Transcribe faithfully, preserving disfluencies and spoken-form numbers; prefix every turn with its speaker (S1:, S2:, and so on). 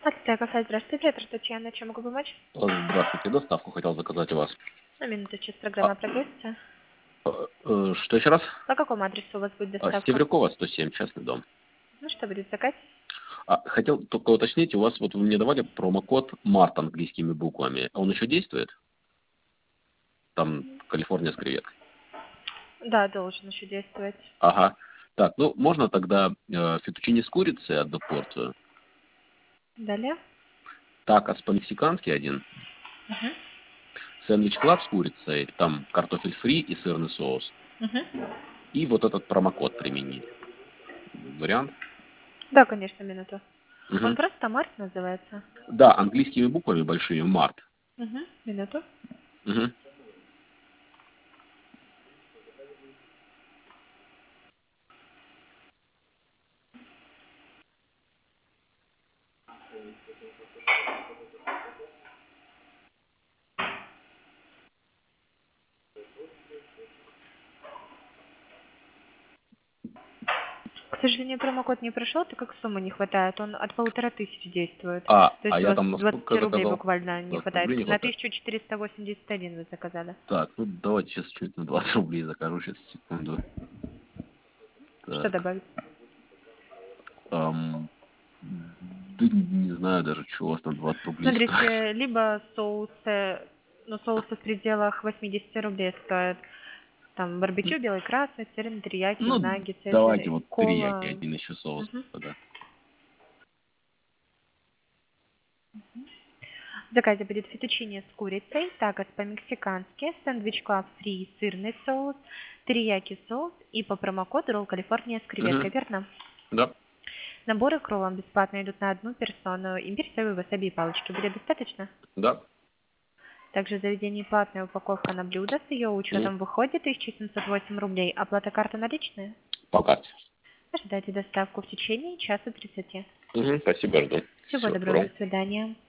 S1: Кафе, здравствуйте, это Татьяна, чем могу помочь?
S2: Здравствуйте, доставку хотел заказать у вас.
S1: На минуту, сейчас
S2: А,
S1: программа прогрузится.
S2: э, что еще раз?
S1: По какому адресу у вас будет
S2: А,
S1: доставка?
S2: Севрюкова, сто семь, частный дом.
S1: Ну, что будет заказ?
S2: А, хотел только уточнить, у вас вот вы мне давали промокод март английскими буквами. Он еще действует? Там Калифорния с креветкой.
S1: Да, должен еще действовать.
S2: Ага. Так, ну можно тогда э, фетучини с курицей одну порцию.
S1: Далее.
S2: Такос по-мексикански один.
S1: Угу.
S2: Сэндвич клаб с курицей. Там картофель фри и сырный соус.
S1: Угу.
S2: И вот этот промокод применить. Вариант?
S1: Да, конечно, минуту. Он
S2: Мгм.
S1: просто Март называется.
S2: Да, английскими буквами большими март.
S1: Угу. Минуту.
S2: Мгм.
S1: К сожалению, промокод не прошел, так как суммы не хватает. Он от полутора тысяч действует.
S2: А,
S1: То
S2: а
S1: есть у
S2: я
S1: вас
S2: там на сколько
S1: двадцать рублей
S2: заказал?
S1: буквально не
S2: двадцать
S1: хватает.
S2: рублей не
S1: На
S2: хватает?
S1: тысячу четыреста восемьдесят один вы заказали.
S2: Так, ну давайте сейчас чуть на двадцать рублей закажу, сейчас, секунду.
S1: Что
S2: Так,
S1: добавить?
S2: ам, да не знаю даже, что у вас там двадцать рублей стоит.
S1: Смотрите, либо соусы, ну, соусы в пределах восемьдесят рублей стоят. Там барбекю, белый, красный, сырный, терияки,
S2: Ну,
S1: унаги,
S2: давайте
S1: цезарь,
S2: вот терияки,
S1: кола.
S2: один еще соус.
S1: Мгм.
S2: Да.
S1: В заказе будет фетучини с курицей, такос по-мексикански, сэндвич клаб фри, сырный соус, терияки соус и по промокоду ролл Калифорния с креветкой,
S2: Мгм.
S1: верно?
S2: Да,
S1: Наборы к роллам бесплатно идут на одну персону. Имбирь, соевый, васаби и палочки. Будет достаточно?
S2: да.
S1: Также в заведении платная упаковка на блюдо. С ее
S2: Мгм.
S1: учетом выходит тысяча семьсот восемь рублей. Оплата карты наличные?
S2: По карте.
S1: Ожидайте доставку в течение часа тридцати.
S2: Мгм. Спасибо, жду.
S1: Всего
S2: Все,
S1: доброго,
S2: добро.
S1: до свидания.